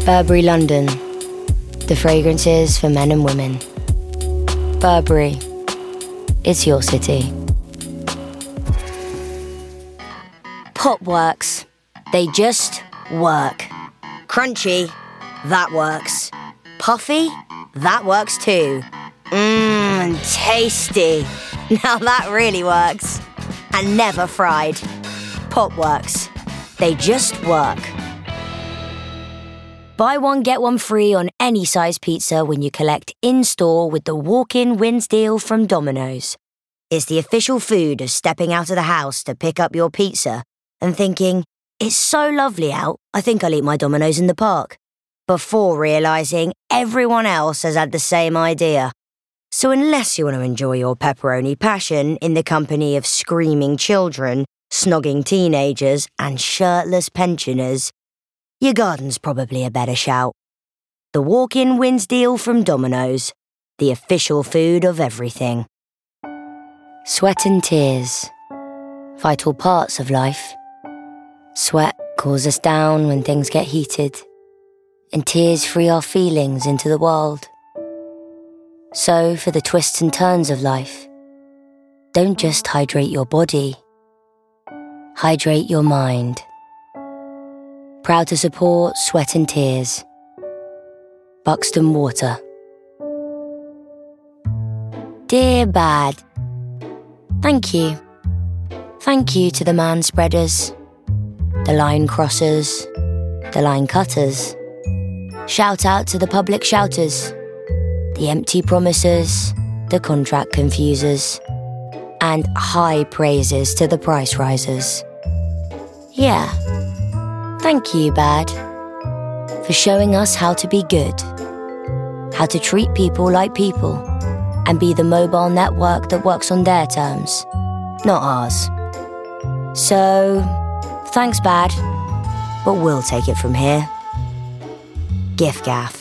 Burberry London. The fragrances for men and women. Burberry. It's your city. Popworks. They just work. Crunchy. That works. Puffy. That works too. Tasty. Now that really works. And never fried. Popworks. They just work. Buy one, get one free on any size pizza when you collect in-store with the walk-in wins deal from Domino's. It's the official food of stepping out of the house to pick up your pizza and thinking, it's so lovely out, I think I'll eat my Domino's in the park, before realising everyone else has had the same idea. So unless you want to enjoy your pepperoni passion in the company of screaming children, snogging teenagers and shirtless pensioners, your garden's probably a better shout. The walk-in wins deal from Domino's, the official food of everything. Sweat and tears, vital parts of life. Sweat cools us down when things get heated, and tears free our feelings into the world. So, for the twists and turns of life, don't just hydrate your body, hydrate your mind. Proud to support Sweat and Tears. Buxton Water. Dear Bad, thank you. Thank you to the man-spreaders, the line crossers, the line cutters. Shout out to the public shouters, the empty promisers, the contract confusers, and high praises to the price risers. Yeah, thank you, Bad, for showing us how to be good, how to treat people like people, and be the mobile network that works on their terms, not ours. So, thanks, Bad, but we'll take it from here. Giff Gaff.